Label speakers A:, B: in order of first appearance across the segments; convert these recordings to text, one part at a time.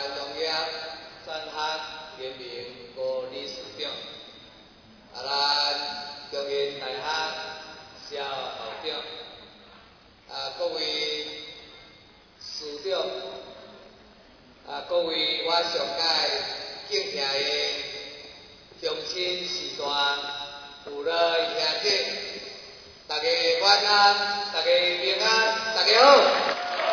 A: 农业产学联盟高理事长，咱中原大学肖校长，各位师长，各位我上界敬仰的乡亲师段、父老兄弟，大家晚安，大家平安，大家好。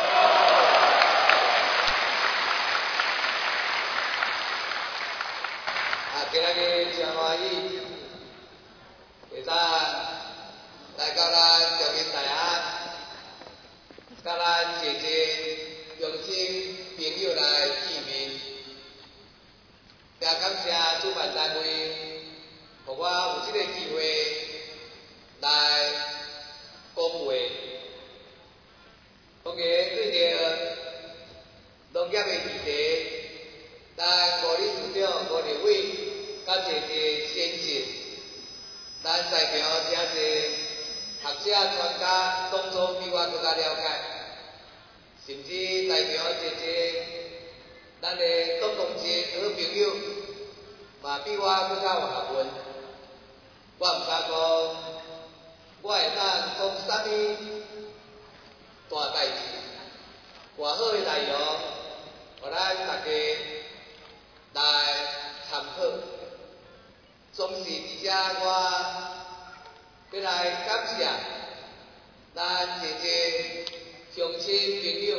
A: 今日真欢喜，会当来到咱中原大学，甲咱一个乡亲朋友来见面，也感谢主办单位，互我有这个机会来讲话。当然，对着农业的议题，咱吴理事长、吴立伟。甲一个先进，咱在场真侪学者专家，当初比我更加了解，甚至在场一咱的党同志好朋友，嘛比我更加有学问。我毋敢讲，我会当讲啥物大代志，偌好的内容，互咱大家来参考。总是伫遮，我要来感谢咱一个乡亲朋友，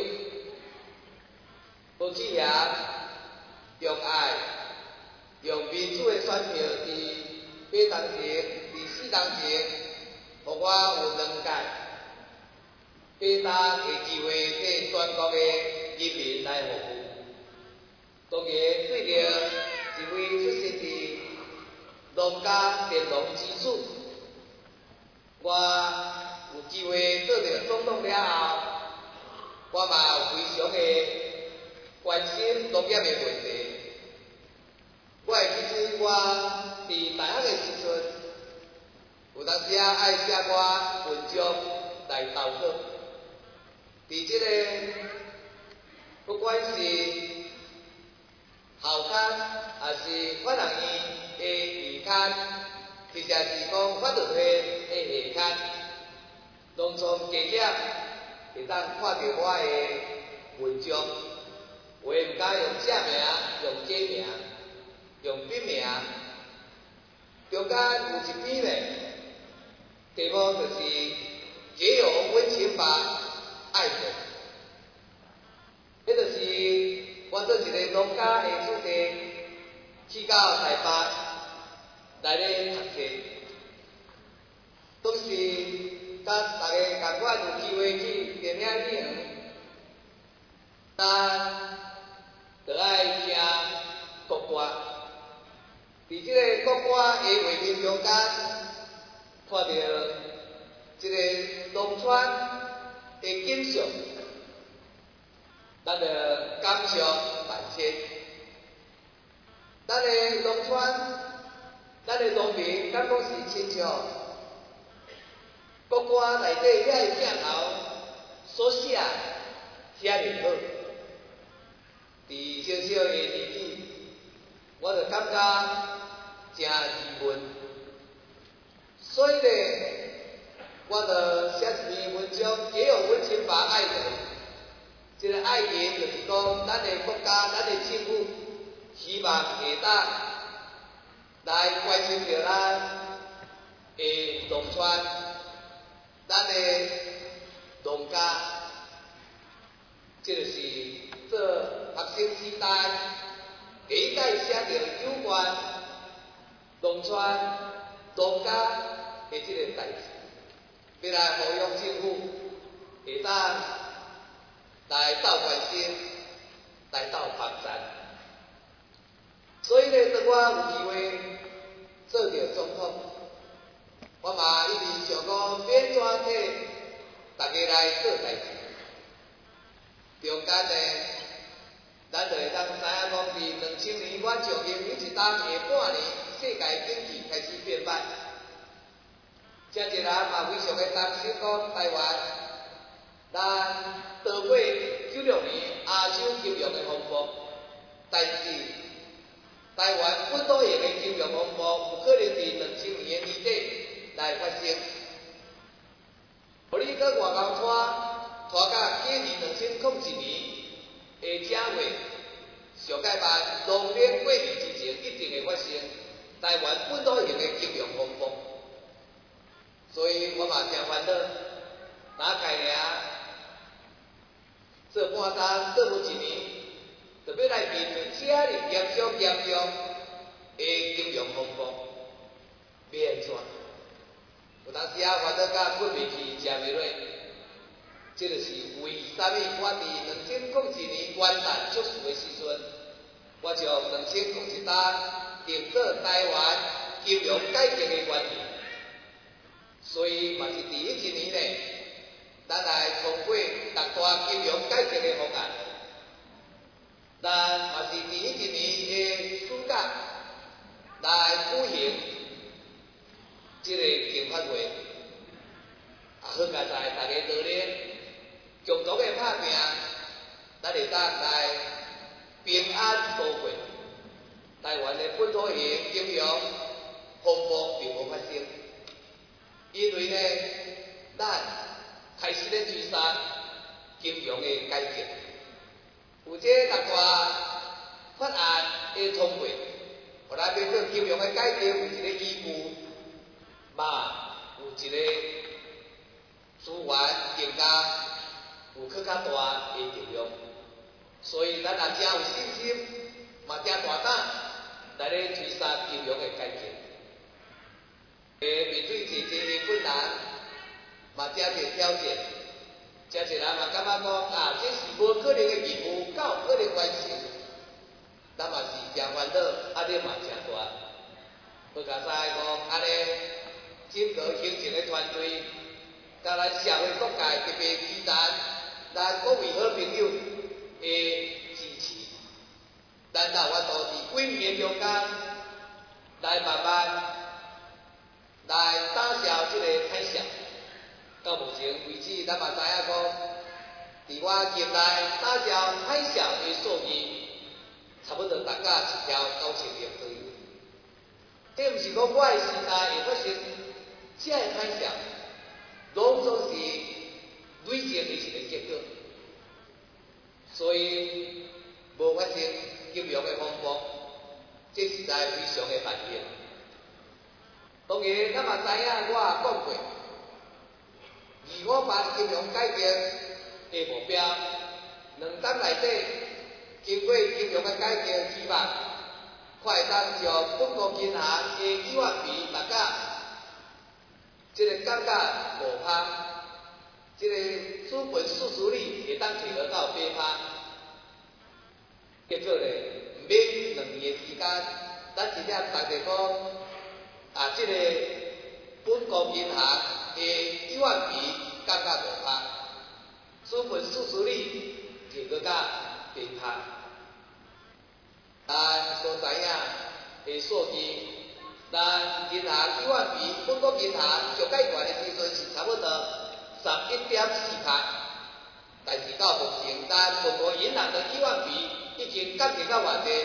A: 无企业用爱、用民主的选票，伫8年前、伫4年前，互我有2届8年的机会替全国的人民来服务。当然，对着一位出身伫农家田农之子，我有机会做着总统了后，我嘛有非常的关心农业的问题。我会记得我伫大学的时阵，有当时爱写我文章来投稿。伫这个不管是校刊还是法人院的期刊，或者是讲法律系的下刊，农村家长会当看到我的文章，有的毋敢用正名、用假名、用笔名，中间有一篇呢，题目就是也有温情吧，爱人。迄就是我做一个农家的子弟，去到台北来咧读册，当时甲大家共款有机会去电影旅园，咱就爱听国歌。伫即个国歌的画面中间，看到一个农村的景象。咱着感触万千，咱的农村，咱的农民，敢讲是亲像国歌内底遐个镜头所写遐尔好。伫小小的年纪，我着感觉真疑问，所以呢，我着写一篇文章，也有温情吧爱人。这个爱情就是讲，咱的国家、咱的政府希望下当来关心着咱的农村、咱的农家，这就是做学生时代下一届写着有关农村、农家的这个代志，要来呼吁政府下当来斗关心，来斗帮赞。所以呢，当我有机会做着总统，我嘛一直想讲免怎替大家来做代志。中间呢，咱就会当知影讲，伫2000年，我上任有一当下半年，世界经济开始变歹，真一人嘛非常的担心讲台湾，咱倒过96年亚洲金融的风暴， 但是台湾本土型的金融风暴有可能伫2000年的年底来发生，互你搁外交拖到今年2001年的正月上届办农历过年之前，一定会发生台湾本土型的金融风暴。所以我嘛诚烦恼，哪开尔做半工做不一年，就要来面对这样严重的金融风暴，要安怎？有当时啊，烦恼甲困袂去，食袂落，这就是为啥物我伫2001年元旦出事的时阵，我就2001定做台湾金融改革的原因。所以嘛是第一年呢，咱来通过6大金融改革的方案，咱嘛是第一年的暑假来举行这个竞发会，好佳哉大家努力共同的拍拼，咱会当来平安度过。台湾的本土型金融风暴并无发生。因为呢，咱开始咧追杀金融的改革，有这6大法案的通过，互咱变做金融的改革有一个依据，嘛有一个资源更加有更加大的应用，所以咱也真有信心，嘛真大胆来咧追杀金融的改革。面对这些困难，嘛真侪挑战，真侪人嘛感觉讲啊，这是无可能的任务，敢有可能完成？咱嘛是真烦恼，压力嘛真大。好佳哉讲安尼，整个行政的团队，甲咱社会各界特别期待咱各位好朋友的支持，咱才有法度伫几年中间来慢慢。来打消这个海啸，到目前为止，咱嘛知影讲，伫我境内打消海啸的数据，差不多达到1条9000亿左右。这毋是讲我的时代会发生这个海啸，拢总是累积的一个结果，所以无发生金融的风暴，这实在非常的万幸。当然，咱嘛知影，我也讲过，25金融改革的目标，2档内底，经过金融的改革，希望会当将本国银行的1万币达到这个降价5%，这个资本市值率会当提高到8%。结果呢，毋免2年的时间，咱真正大家讲。这个本国银行的1万币降到5%，资本市值率提高到8%。咱所知影的数据，咱银行1万币，本国银行上届元的时阵是差不多11.4%，但是到目前，咱本国银行的1万币已经降低到偌济，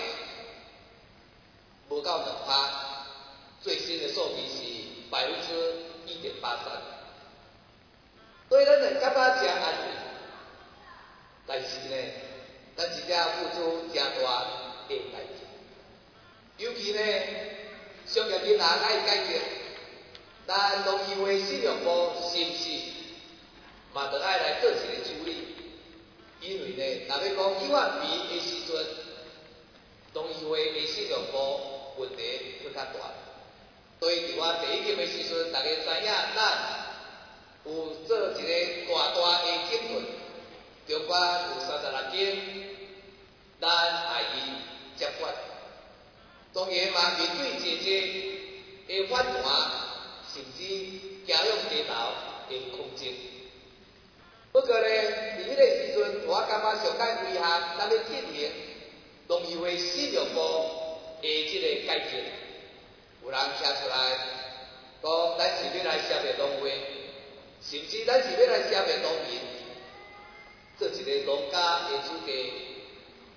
A: 无到2%。最新的数据是1.83%，所以咱就感觉真安慰。但是呢，咱真正付出真大的代价。尤其呢，商业银行爱改革，咱农业会信用部是不是嘛着爱来做一个处理？因为呢，若要讲1万币的时阵，农业会的信用部问题更较大。所以伫我第一任的时阵，大家知影咱有做一个大大的整顿，中国有36间，咱爱伊接管。当然嘛，面对这反弹，甚至走向低头的空间。不过呢，伫迄个时阵，我感觉上界危害，咱要进行农业会信用部的这个改革。有人提出来，讲咱是要来消灭农业，甚至咱是要来消灭农民，做一个农家的主题，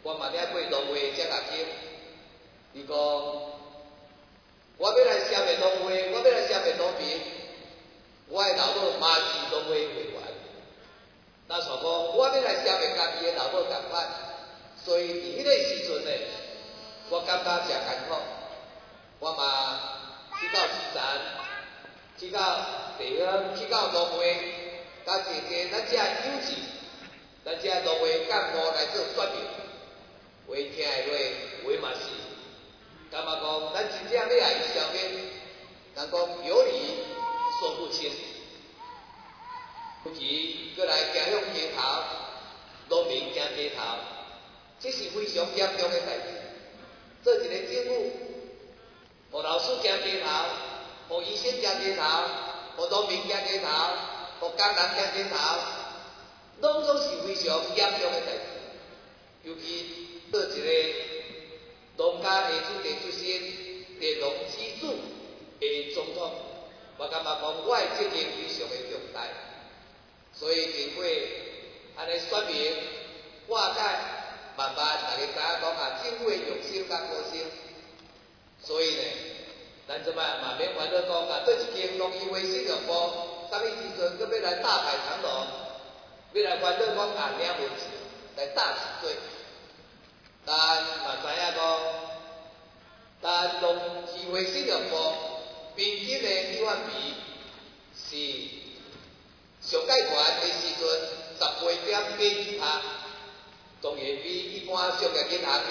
A: 我嘛了过农会才甲经。伊讲，我要来消灭农会，我要来消灭农民，我的老母嘛是农会会员。那所讲，我要来消灭家己的老母共款，所以伫迄个时阵呢，我感觉诚艰苦，我嘛去到市站，去到地方，去到农会，甲大家咱遮友志，咱遮农会干部来做说明，话听会落，话嘛是，感觉讲咱真正要来消灭，人讲有理说不清。尤其过来行向街头，农民行街头，这是非常严重的代志。做一个政府，互老师行街头，互医生行街头，互农民行街头，互工人行街头，拢总是非常严重的代志。尤其做一个农家的子弟出身、地农之子的总统，我感觉讲我的责任非常的重大。所以经过安尼说明、化解，慢慢大家知影讲政府的用心甲高心。所以呢，咱即摆嘛免烦恼讲做一间农业卫生药部，啥物时阵搁要来大排长龙，要来烦恼讲领文字来大起做。咱嘛知影讲，咱农业卫生药部平均的医院费是。上届悬的时阵，18.1%，当然比一般商业银行的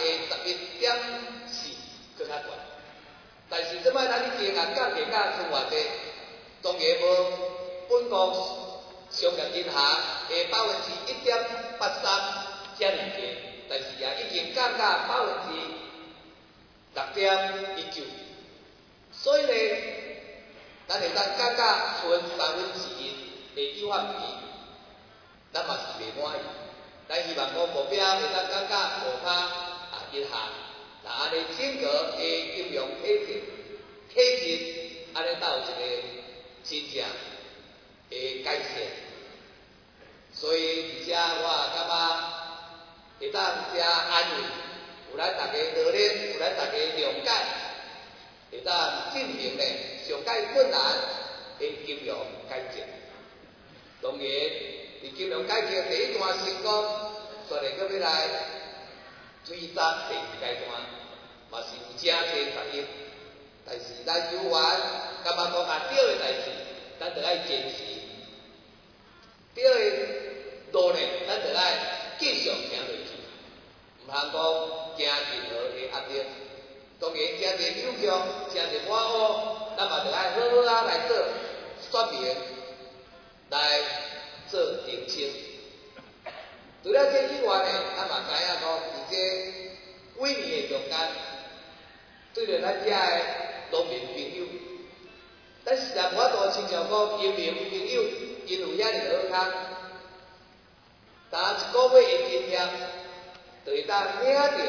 A: 11.4搁较悬。但是即摆咱已经降价价算偌济，当然无本国商业银行的1.83%遮尔低，但是也已经降价6.19%。所以呢，咱会当降价剩1/3。的医院费，咱嘛是袂满意。咱希望讲目标会当降价5%以下，那安尼整个的金融体制，安尼才有一个真正的改善。所以而且我感觉会当遮安慰，有咱大家热烈，有咱大家谅解，会当进行咧上届困难的金融改革。当然，伫金融改革第一段成功，所以搁要来追查第二阶段，嘛是有正侪杂音。但是咱有缘，感觉讲对的代志，咱着爱坚持；对的路呢，咱着爱继续行落去，毋通讲惊任何的压力。当然，真侪扭曲，真侪抹黑，咱嘛着爱好好来做说明。来做澄清。除了这以外呢，咱嘛知影讲，伫这几年的中间，对着咱遮的农民朋友，咱实在无法度亲像讲移民朋友，因有遐尔好康，打一个月的津贴，就会当领到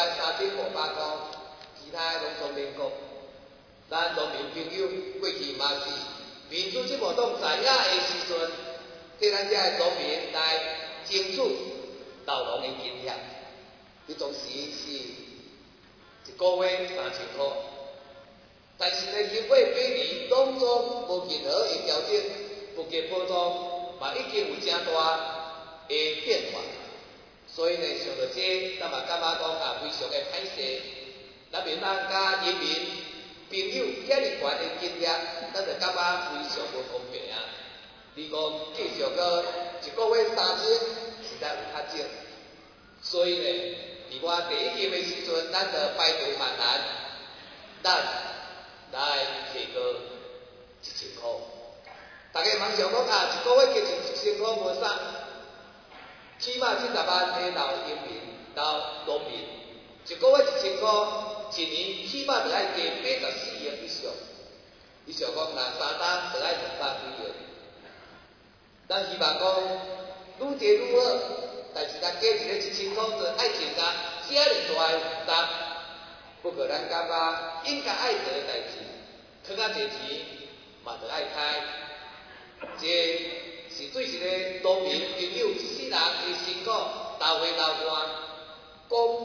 A: 13500块，其他的拢总免讲。咱农民朋友过去嘛是。民主进步党在野的时阵，替咱遮的农民来争取劳农的津贴，伊当时是一个月3000块，但是呢，经过几年拢总无任何的调整，物价波动嘛已经有正大的变化，所以呢，想到这，咱嘛感觉讲非常的歹势，咱袂当甲人民。朋友遐尔悬的津贴，咱就感觉非常无公平啊！你讲继续个一个月3000，实在有较少。所以呢，伫我第一任的时阵，咱就排除万难，咱来提高1000块。大家茫想讲一个月加1000块无啥，起码70万的老人民、老农民，一个月1000块。一年起码着爱加84亿以上，以上讲若3单着爱200几亿。咱希望讲愈加愈好，但是咱加一个1000块就爱增加遮尔大的负担。不过咱感觉应该爱做的代志，更较侪钱嘛着爱开。这是对一个农民朋友一世人的辛苦，流血流汗，讲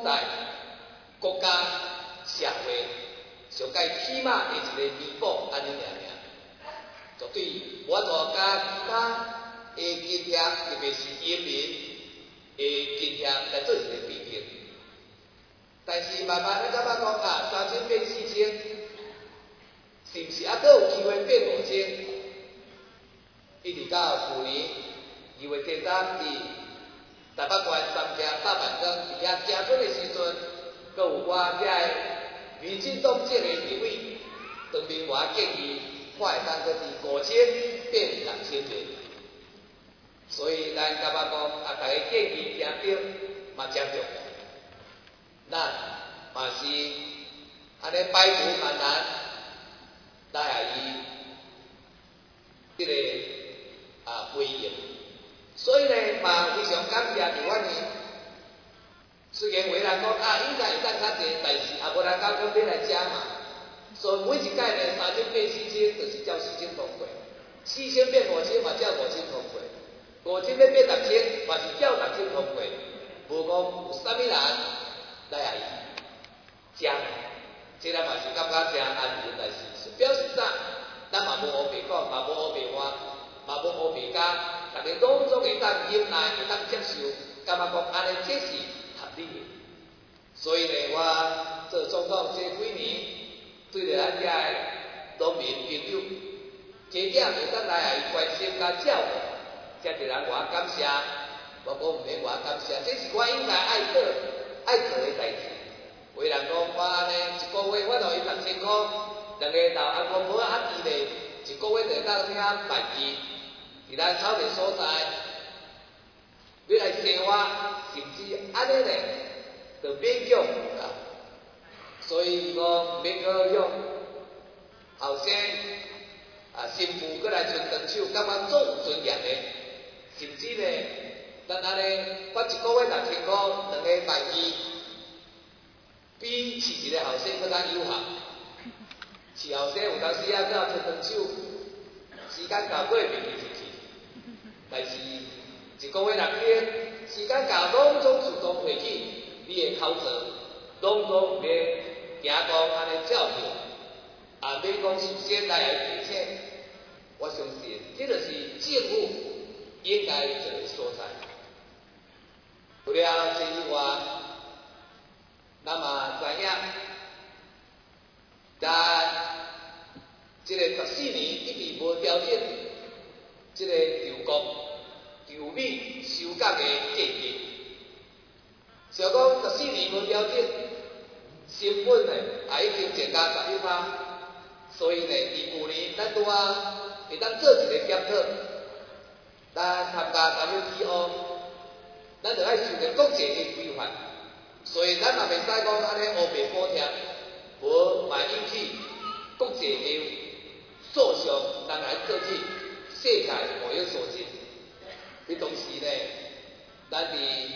A: 上界起码的一个弥补安尼尔，绝对无法度甲其他的津贴，特别是移民的津贴来做一个比拼。但是慢慢咱感觉讲啊，3000变4000，是毋是还阁有机会变5000？一直到去年2月第3日，台北县三峡大板庄伫遐行村的时阵，阁有我遮个民进党籍的立委，当面我建议，我会当搁伫5000变6000元。所以咱感觉讲啊，大家建议听着嘛真重要。咱嘛是安尼百无万难，来下伊这个回应。所以呢，嘛非常感谢伫阮呢。虽然有人讲啊，应该会当较济，但是也无人讲讲要来食嘛。所以每一届呢，3000变4000，就是照4000通过；4000变5000，嘛照5000通过；5000要变6000，嘛是照6000通过。无讲有啥物人来下伊食，这个嘛是感觉真安全，但是表示啥？咱嘛无乌白讲，嘛无乌白话，嘛无乌白讲，大家拢总会当忍耐，会当接受，感觉讲安尼这是合理的。所以呢，我做总统这几年，对着咱遮个农民朋友，家长会当来下伊关心甲照顾，遮侪人我感谢，我讲毋免我感谢，这是我应该爱做的代志。有人讲我安尼一个月我著伊6000块，2个豆红公婆啊低咧，一个月就当遐万几，伫咱草地所在，你来生活，甚至安尼咧，就勉强啊。所以讲免可用后生新妇过来伸长手，感觉足有尊严的，甚至咧，咱安尼我一个月6000块，2个万几。比饲一个后生更加有效，饲后生有当时啊，搁伸长手，时间到过袂记就去。但是一个月6000，时间到拢总自动回去，你的口罩拢总免惊讲安尼照着，免讲事先来提醒。我相信这就是政府应该做的所在。除了这以外，咱嘛知影，咱这个14年一直无调整这个油国、油米收购的价格。想讲14年无调整，成本呢也已经增加11%，所以呢，伫去年咱拄会当做一个检讨，咱参加 WTO， 咱就爱受着国际的规范。所以咱嘛袂使讲安尼乌白补贴，无嘛引起国际的诉讼，人来做起世界贸易所致。迄同时呢，咱伫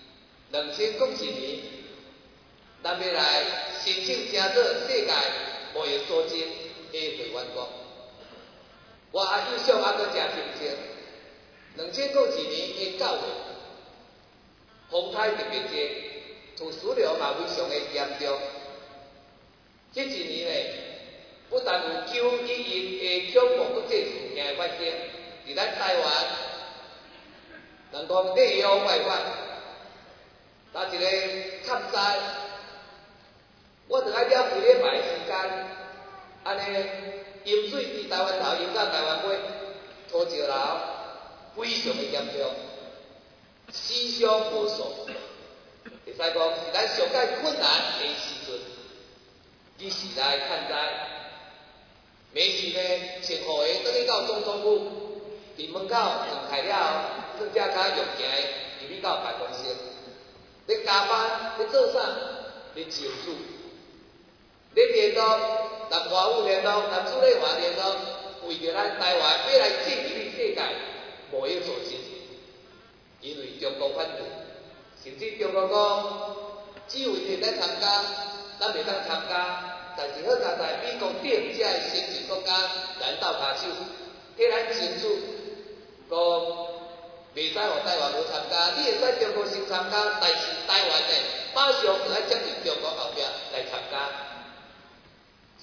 A: 2007年，咱要来申请加做世界贸易所致的会员国。我印象还阁真清晰，2007年的9月，风台特别多。土石流嘛非常的严重，这一年呢，不但有911的恐怖国际事件发生，伫咱台湾，人讲内忧外患，哪一个抗灾，我着爱了几礼拜时间，安尼淹水伫台湾头淹到台湾尾，土石流非常的严重，死伤无数。会使讲是咱上界困难的时阵，你时来看灾。每时呢，千户个倒去到总统府，伫门口门开了后，更加较用行的入去到办公室。你加班，你做啥？你救助。你联络南华府联络，南朱内华联络，为着咱台湾要来进入世界贸易组织，因为中国反对。甚至中国讲，只有伊会当参加，咱袂当参加。但是好佳在美国顶遮个先进国家来斗骹手，替咱争取，讲袂使互台湾无参加，你会使中国先参加，但是台湾呢，马上就要接入中国后壁来参加。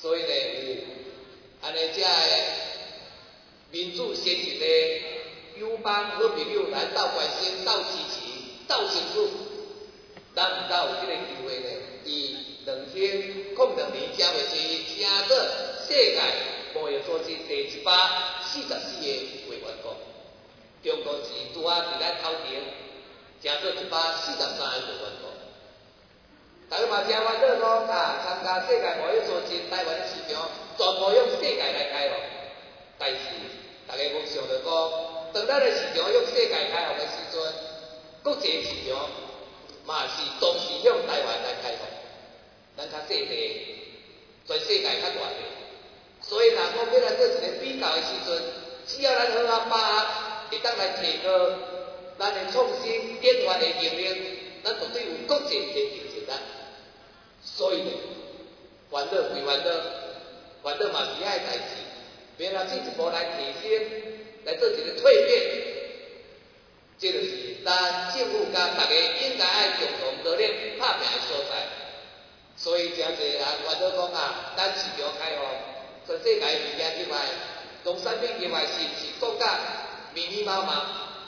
A: 所以呢，有安尼遮个民主先进的友邦好朋友来斗关心、斗支持、斗辛苦，咱毋敢有即个机会呢，以2002年10月7日请做世界贸易组织第144个委员国，中国是拄啊伫咱头前，请做143个委员国。大家嘛真欢乐讲参加世界贸易组织，台湾的市场全部用世界来开放。但是大家要想着讲，当咱的市场用世界开放的时阵，国际市场嘛是同时向台湾来开放。咱较细地，全世界较大地，所以若讲要来做一个比较的时阵，只要咱好好把握，会当来提高咱的创新研发的能力，咱绝对有国际的竞争力。所以呢，烦恼归烦恼，烦恼嘛是遐个代志，别人进一步来提升，来做一个蜕变，这就是咱政府甲大家应该爱共同努力拍拼的所在。所以诚侪人烦恼讲咱市场开放，全世界物件入来，农产品入来是毋是国家密密麻麻？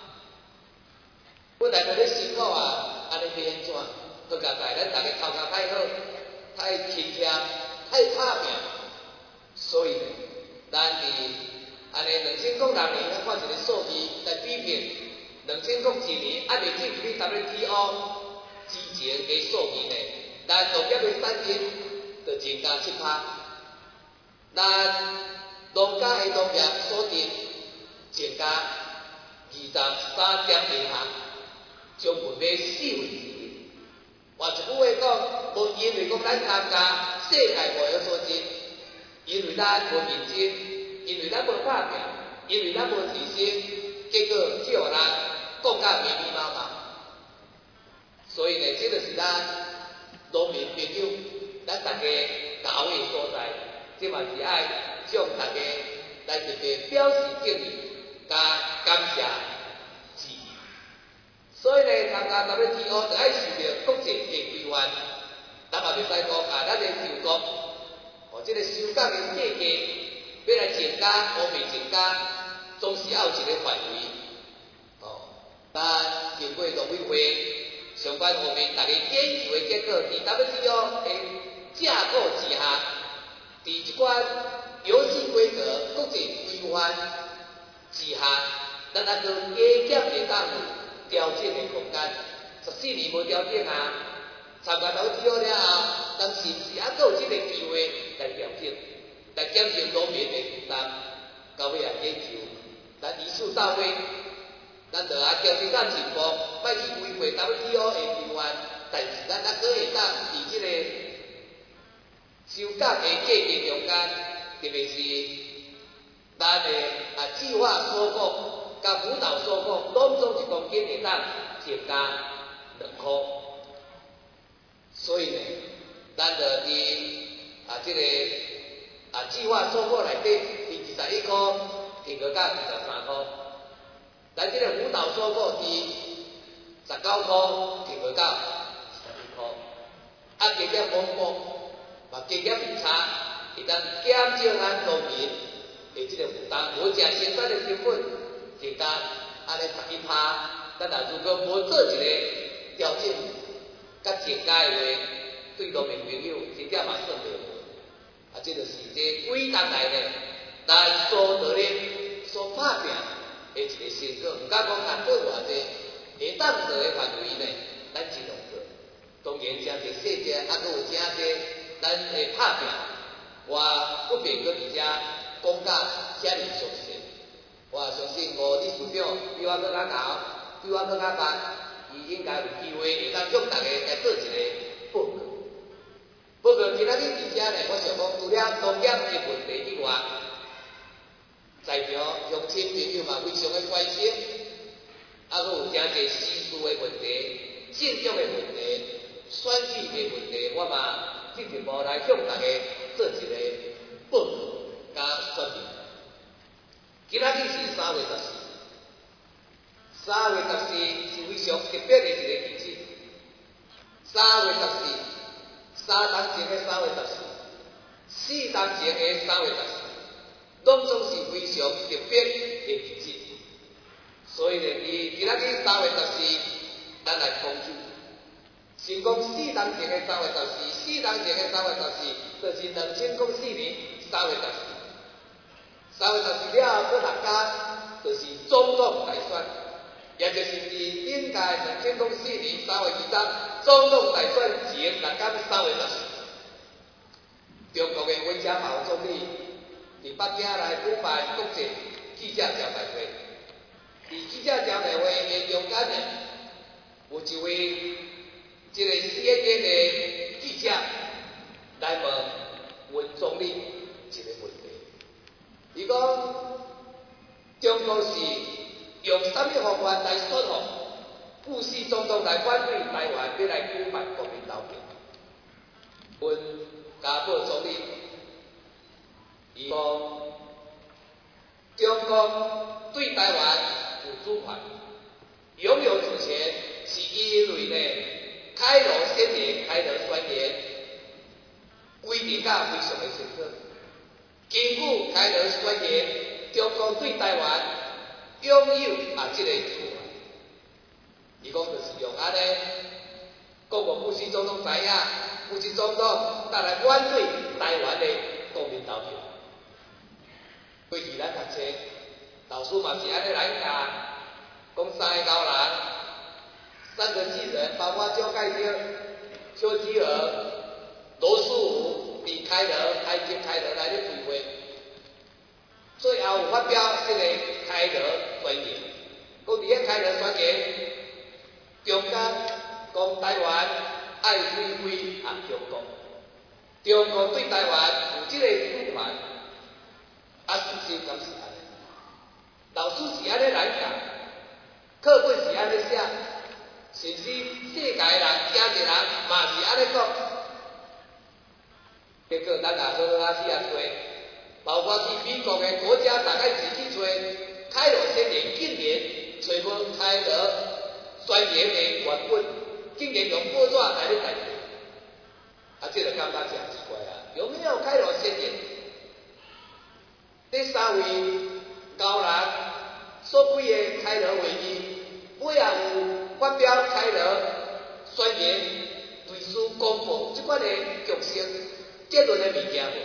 A: 本来就咧辛苦安尼要安怎？好佳哉，咱大家头壳太好，太勤俭，太拍拼，所以呢，咱伫安尼2006年，咱看一个数字来比拼2001年还未进入去 WTO 之前的数字呢，咱农业的产品就增加7%，咱农家的农业所得增加23.0%，将分买4分之一。换一句话讲，无因为讲咱参加世界贸易组织，因为咱无认真，因为咱无拍拼，因为咱无提升，结果只互咱讲甲密密麻麻。所以呢，这就是咱农民朋友，咱大家高的所在，这嘛是爱向大家来特别表示敬意，加感谢之意。所以呢，参加 WTO 就爱受到国际的规范，咱嘛袂使讲咱的中国，这个收港的价格要来增加，或未增加，总是要有一个范围。咱经过农委会相关方面大家研究的结果，伫 WTO 的架构之下，伫一款游戏规则、国际规范之下，咱还阁加减会当有调整的空间。14年无调整参加 WTO 了后，咱是毋是还阁有这个机会来调整，来减轻农民的负担？到尾研究，咱一次到位。咱就调整到情况，摆去违背 WTO 的规范，但是咱还阁会当伫即个收港的价格中间，特别是咱的计划收购甲辅导收购，拢总1公斤会当增加2块。所以呢，咱就伫即个计划收购内底，伫21块提高到23块。咱即个辅导收购伫19块提高到21块，加减丰富，嘛加减误差，会当减少咱农民的即个负担，无食生产的成本增加安尼11%，咱如果无做一个调整甲增加的话，对农民朋友真正嘛算袂好。这就是这几年来呢，咱所努力、所拍拼的一个成果，毋敢讲做偌济，会当做的范围呢，咱尽量做。当然，诚侪细节，还佫有诚侪咱会拍拼，我不便搁伫遮讲甲遮尔详细。我相信吴理事长比我佫较高，比我佫较捌，伊应该有机会会当向大家来做一个报告。报告今仔日伫遮呢，我想讲除了农业的问题以外，在场乡亲朋友嘛非常的关心，还佫有诚侪时事的问题、政治的问题、选举的问题，我嘛进一步来向大家做一个报告加说明。今仔日是3月14，3月14是非常特别的一个日子。3月14，3年前的3月14， 4当前的3月14，拢总是非常特别的日子。所以呢，今仔日3月14，咱来讲究。先讲4当前的3月14，4当前的3月14，就是2004年3月14。3月14了后，过6天，就是总统大选，也就是顶届2004年3月23总统大选前6天3月14。中国的温家宝总理伫北京来举办国际记者招待会，伫记者招待会的中间呢，有一位这个 CNN 的记者来问温总理一个问题，伊讲中国是用什么方法来说服布希总统来反对台湾，要来举办国民投票？温家宝总理伊讲，中国对台湾有主权，拥有主权，是因为呢开罗宣言、开罗宣言规定甲非常的清楚。根据开罗宣言，中国对台湾拥有这个主权。伊讲就是用安尼，国务布希总统知影，布希总统带来反对台湾的国民投票。过去咱读册，老师嘛是安尼来教，讲3个高人，3个巨人，包括周盖丁、丘吉尔、罗斯福、李开罗、埃及开罗来咧聚会，最后有发表这个开罗宣言。讲伫咧开罗宣言中间讲台湾爱回归中国，中国对台湾有这个主权，事实敢是安尼？老师是安尼来教，课本是安尼写，甚至世界人、家的人嘛是安尼讲。结果咱也好好去做，包括去美国的国家大概自己做，开罗宣言竟然找无开罗宣言的原本，竟然用报纸来咧代替，这就感觉真奇怪啊！有没有开罗宣言？这3位高人所开的开罗会议，尾也有发表开罗宣言，类似公布即款的局势结论的物件。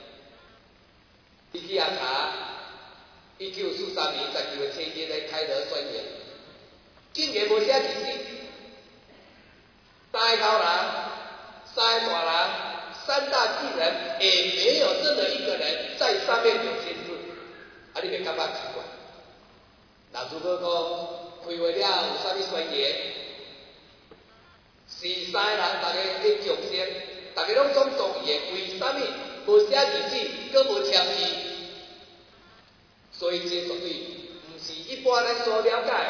A: 你去查1943年12月7日的开罗宣言，竟然无写字字，3个高人、3个大人。3大巨人也没有任何一个人在上面有签字，你袂感觉奇怪？那如果讲开会了有啥物宣言，是3个人大家咧共识，大家拢总同意的，为啥物无写字字，搁无签字？所以这绝对毋是一般咱所了解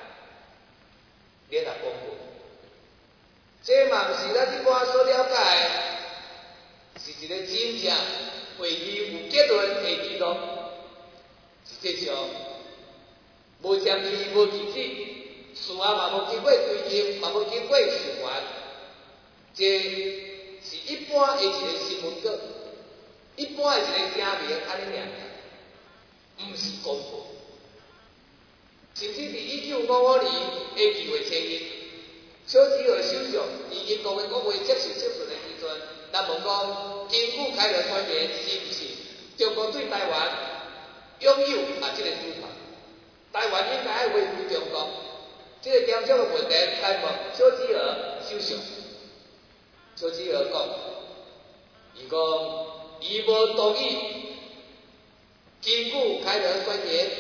A: 联合公布，这嘛毋是咱一般所了解。是一个真正会议有结论的记录，实际上无签字、无记子，事后嘛无经过推进，嘛无经过示范，这是一般的一个新闻稿，一般的一个声明安尼尔，毋是公布。甚至伫1955年的2月7日，丘吉尔首相伫英国的国会接受质询的时阵。咱问讲，根据开罗宣言，是毋是中国对台湾拥有这个主权？台湾应该爱回归中国。这个严重的问题，来问丘吉尔首相。丘吉尔讲，伊讲伊无同意根据开罗宣言，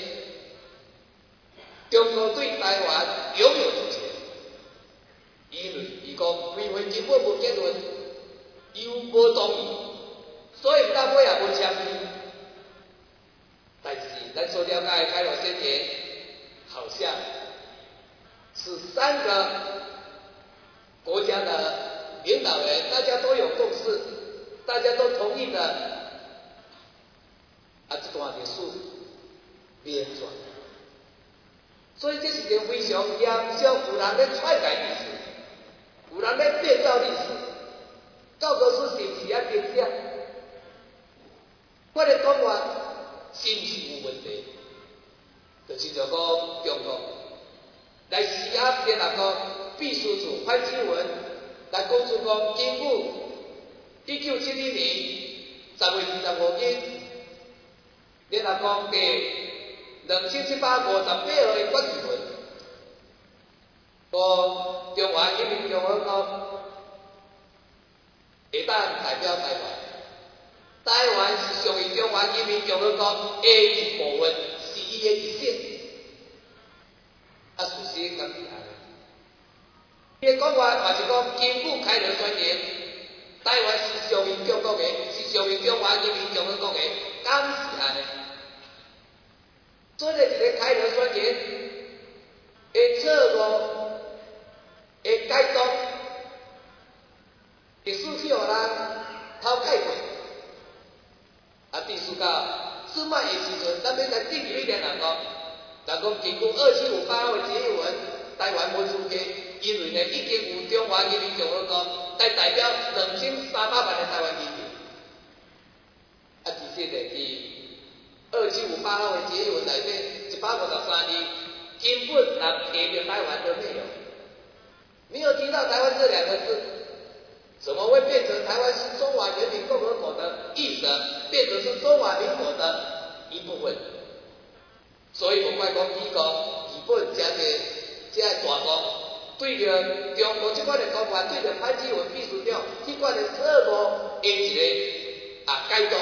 A: 中国对台湾拥有主权，因为伊讲开会根本无结论。伊无同意，所以到尾也无签字。但是咱所了解的开罗宣言，好像是3个国家的领导人，大家都有共识，大家都同意的。这段历史编纂，所以这是一件非常严重，有人咧篡改历史，有人咧变造历史。教科书是毋是也定写？ 秘书处潘基文来讲出讲，根据1972年10月25日，联合国第2758号的决议文，讲中华人民共和国会当代表台湾，台湾是属于中华人民共和国的一部分，是伊的一省。啊，事实敢是安尼？伊的讲法嘛是讲，根据开罗宣言，台湾是属于中国的，是属于中华人民共和国的，敢是安尼？做了一个开罗宣言的错误的解读，历史去互人偷改过。啊，必须到此卖的时阵，咱要来定义联合国。人讲根据2758号的决议文，台湾无资格，因为呢已经有中华人民共和国来代表2300万的台湾人民。啊，其实呢，伫2758号的决议文内底153字，根本也提着台湾的内容，没有提到台湾这两个字，怎么会变成台湾是中华人民共和国的一省，变成是中华民国的一部分？所以无怪讲美国、日本这个大国对着中国这款的讲法，对着潘基文秘书长这款的错误的一个解读，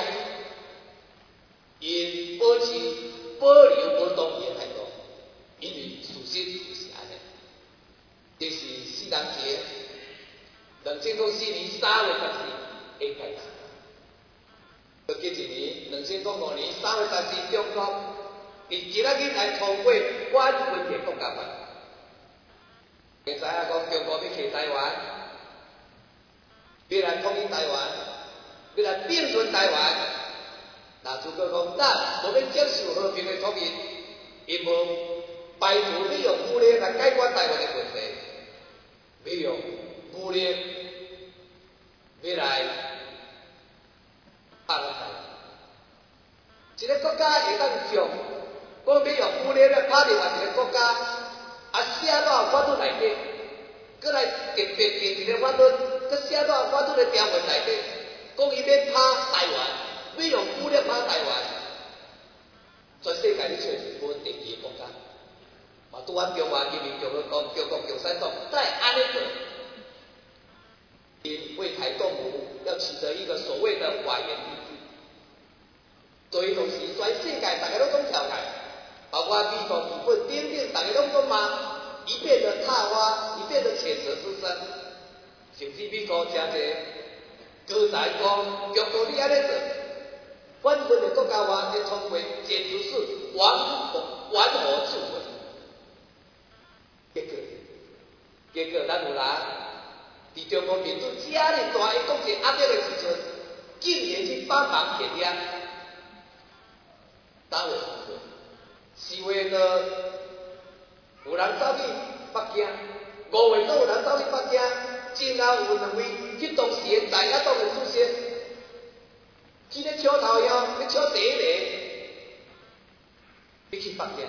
A: 因保持保留无同意的态度，因为事实就是安尼。这是圣诞节，2004年3月14日的开始。过去一年，2005年3月14日，中国伫今仔日来通过反分裂国家法。会知影讲中国要摕台湾，要来统一台湾，要来并吞台湾。那如果讲咱无要接受和平的统一，伊无排除要用武力来解决台湾的问题，要用武力要来打台湾。一个国家会当用，讲要用武力来打另外一个国家，写到法律内底，搁来特别定一个法律，搁写到法律的条文内底，讲伊要打台湾，要用武力打台湾。全世界你找无第二个国家，嘛拄啊中华人民共和国、中国共产党在安尼做，因为台动武要取得一个所谓的法源依据，所以同时全世界大家都讲跳开，包括美国、日本等等，大家拢讲骂，一遍的挞伐，一遍的谴责之声，甚至美国真侪高才讲，中国你安尼做。反分的国家话的通过，简直是玩火自焚。结果咱有人伫中国面对遮尔大的国际压力的时阵，竟然去帮忙骗掠。3月4月呢，有人走去北京，5月都有人走去北京，前后有2位去当时的在野党的主席。今日抢头样，要抢第一个，要去北京。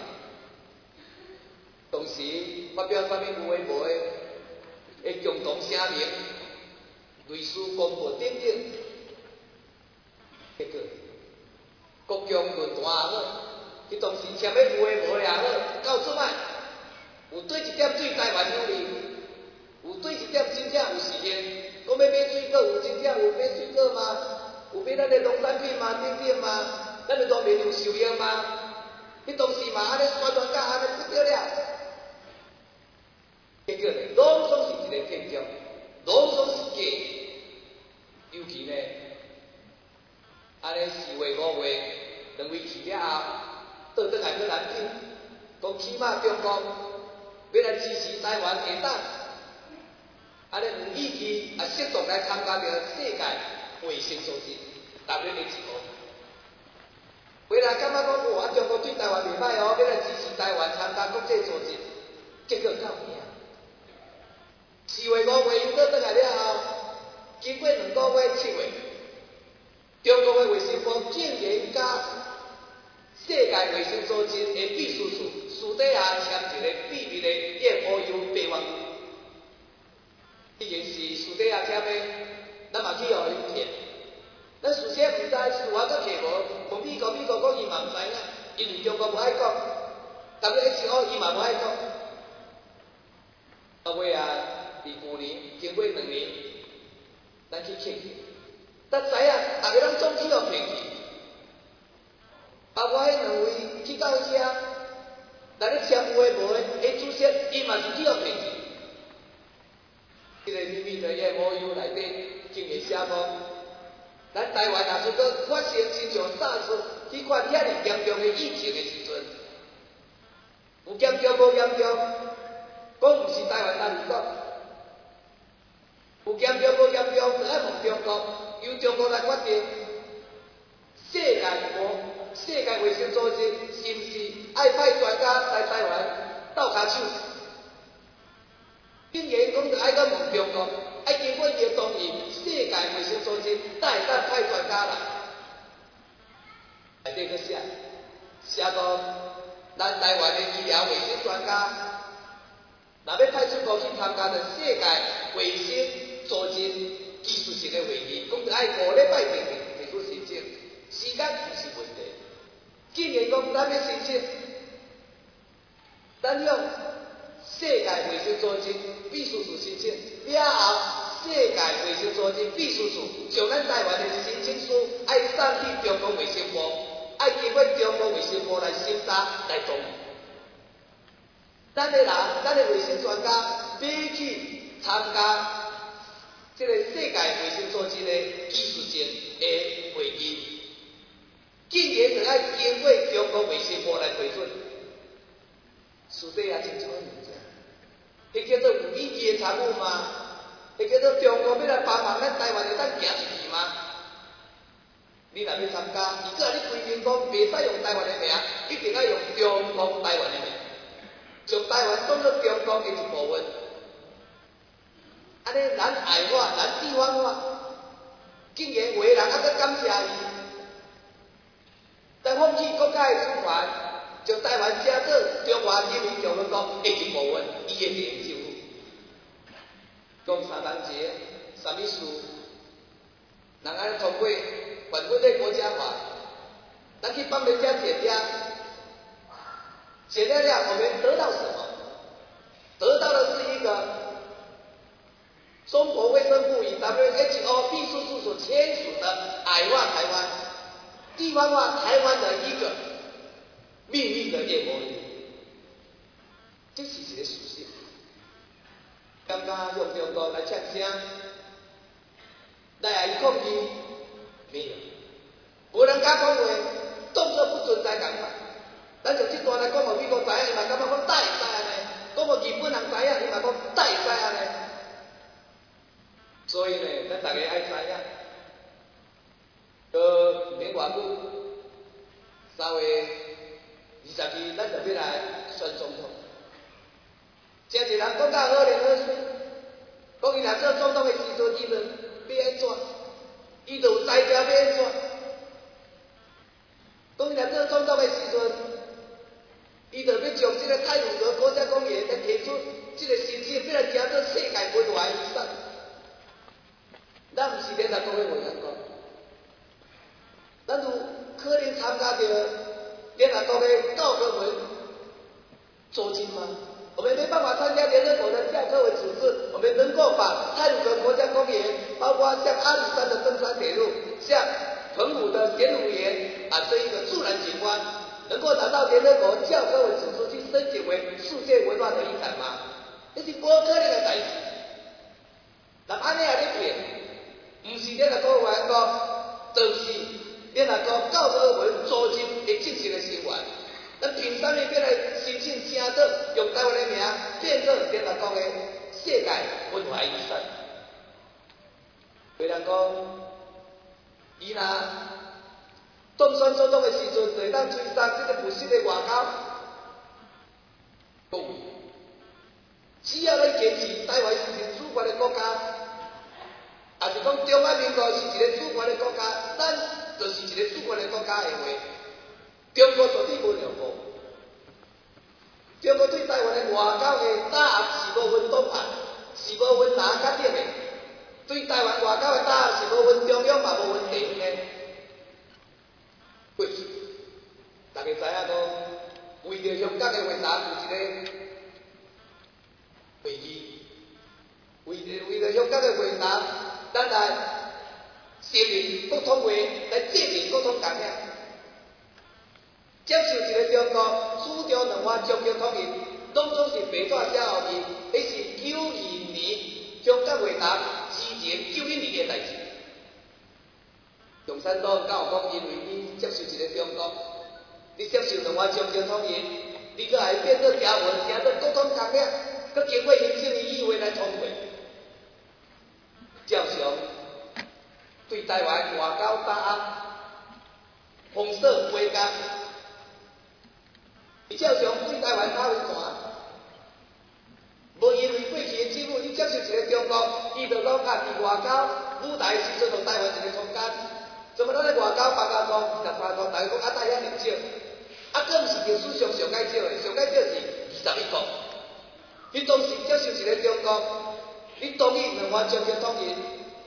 A: 同时发表啥物有诶无诶，会共同声明、类似公布等等。结果国共论坛也好，伊当时签诶有诶无诶也好，到即摆有对一点对台湾有利，有对一点真正有实现。讲要买水果，有真正有买水果吗？有买咱的农产品吗？等等吗？咱的农民有受益吗？迄当时嘛安尼宣传甲安尼不得了，结果呢，拢总是一个骗局，拢总是假。尤其呢，安尼4月5月2位去了后，倒转来去南京，讲起码中国要来支持台湾下当，安尼有意义也适当来参加着世界卫生组织 WHO， 回来感觉讲中国对台湾袂歹哦，要来支持台湾参加国际组织，结果到命。4月5月又倒转来了后，经过2个月7月，中国的卫生部竟然甲世界卫生组织的秘书处私底下签一个秘密的 FOU 备忘录， 咱嘛去互伊骗。咱事先毋知，事后阁摕无，问美国讲伊嘛毋知影，因为中国无爱讲，WHO 伊嘛无爱讲。到尾啊，伫旧年经过2年，咱去客，咱知影大家拢总去互骗去。包括迄2位去到遐，来咧签有诶无诶，迄主席伊嘛是去互骗去。这个秘密的业MOU内底，竟会写讲，咱台湾若是阁发生亲像SARS迄款遐尼严重的疫情的时阵，有严重无严重？讲毋是台湾单位讲，有严重无严重？就爱问中国，由中国来决定。世界卫生组织是毋是爱派专家来台湾斗骹手？竟然讲着爱搁问中国，爱经过伊的同意，世界卫生组织才会当派专家来。内底搁写讲，咱台湾的医疗卫生专家，若要派出国去参加着世界卫生组织技术性的会议，讲着爱5礼拜提出申请，时间毋是问题。竟然讲咱要申请，咱用世界卫生组织秘书处申请，了后世界卫生组织秘书处将咱台湾的申请书爱送去中国卫生部，爱经过中国卫生部来审查来同意。咱的卫生专家要去参加这个世界卫生组织的技术性的会议，竟然就爱经过中国卫生部来批准，事底也清楚物件。迄叫做有意义的产物吗？迄叫做中国要来帮忙，咱台湾会当行出去吗？你若要参加，伊叫你规定讲袂使用台湾的名，一定要用中国台湾的名，将台湾当作中国的一部分。安尼咱爱我，咱地方话，竟然有个人还阁感谢伊，但放弃国家的主权，将台湾写做中华人民共和国的一部分，伊的地方政府。讲三当节，什么事？人安通过反对对国家法，咱去帮人家解压，解压了，我们得到什么？得到的是一个中国卫生部与 WHO 秘书处所签署的爱我台湾地方化台湾的一个秘密的业务，这是一个属性。感觉用中国来呛声，来伊抗议，没有，无人敢讲话，动作不存在讲法。咱就这段来讲，互美国知影，伊嘛感觉讲大会使安尼；讲互日本人知影，伊嘛讲大会使安尼。所以呢，咱大家爱知影，都免偌久，3月20日，咱就要来选总统。真侪人讲甲好灵好水，讲伊若做总统的时阵，伊就要安怎？伊就有才调要安怎？讲伊若做总统的时阵，伊就要将这个太鲁阁国家公园来提出这个申请，要来行做世界文化遗产。咱毋是联合国的委员国，咱有可能参加到联合国的教科文组织吗？我们没办法参加联合国的教科文组织，我们能够把太鲁阁国家公园，包括像阿里山的登山铁路，像澎湖的玄武岩这一个自然景观，能够拿到联合国教科文组织去申请为世界文化的遗产吗？这是不可能的代志。那安尼也咧骗，毋是联合国委员国，就是联合国教科文组织的正式的成员。咱凭啥物要来申请请做用台湾的名变做联合国的世界文化遗产？有人讲，伊若当选总统的时阵，就当追杀这个不实的外交讲，只要咱坚持台湾是一个主权的国家，也是讲中华民国是一个主权的国家，咱就是一个主权的国家的话。中国绝对无让步，中国对台湾的外交的打压是无分党派，是无分哪甲点的，对台湾为了香港的回答，咱来承认国统会来证明国统革命，接受一个中国主张两岸终极统一，拢总是白纸写后面，迄是92年香港回答之前91年的代志。共产党敢有讲，因为你接受一个中国，你接受两岸终极统一，你搁还变做条文，写做国统革命，搁经过行政的议会来通过，照常对台湾外交打压、封锁、围攻，伊照常对台湾打围弹。无因为过去的政府，你接受一个中国，伊就讲家己外交舞台时阵，同台湾一个空间。怎么咱咧外交8家公、23公，大家讲带遐尔少，佫毋是历史上上介少的，上介少是21个。你当时接受一个中国，你同意两岸终极统一，